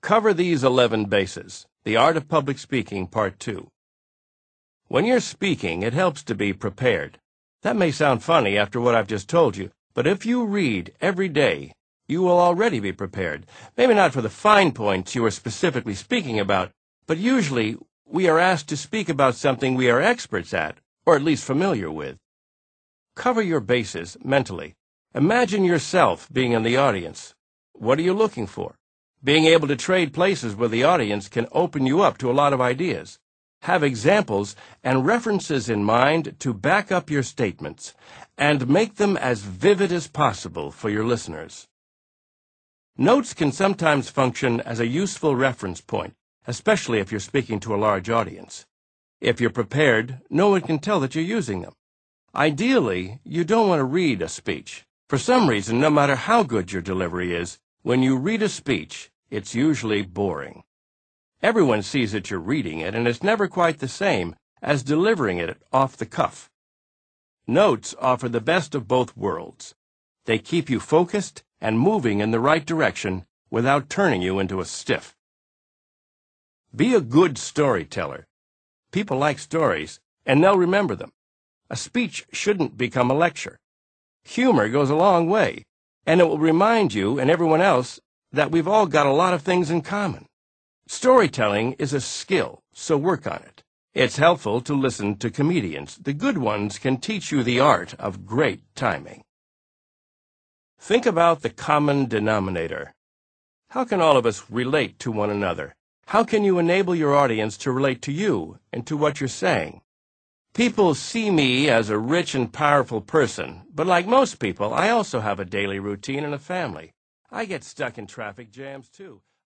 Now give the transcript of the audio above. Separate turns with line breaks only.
Cover these 11 bases. The Art of Public Speaking, Part 2. When you're speaking, it helps to be prepared. That may sound funny after what I've just told you, but if you read every day, you will already be prepared. Maybe not for the fine points you are specifically speaking about, but usually we are asked to speak about something we are experts at, or at least familiar with. Cover your bases mentally. Imagine yourself being in the audience. What are you looking for? Being able to trade places with the audience can open you up to a lot of ideas. Have examples and references in mind to back up your statements, and make them as vivid as possible for your listeners. Notes can sometimes function as a useful reference point, especially if you're speaking to a large audience. If you're prepared, no one can tell that you're using them. Ideally, you don't want to read a speech. For some reason, no matter how good your delivery is, when you read a speech, it's usually boring. Everyone sees that you're reading it, and it's never quite the same as delivering it off the cuff. Notes offer the best of both worlds. They keep you focused and moving in the right direction without turning you into a stiff. Be a good storyteller. People like stories, and they'll remember them. A speech shouldn't become a lecture. Humor goes a long way, and it will remind you and everyone else that we've all got a lot of things in common. Storytelling is a skill, so work on it. It's helpful to listen to comedians. The good ones can teach you the art of great timing. Think about the common denominator. How can all of us relate to one another? How can you enable your audience to relate to you and to what you're saying? People see me as a rich and powerful person, but like most people, I also have a daily routine and a family. I get stuck in traffic jams, too.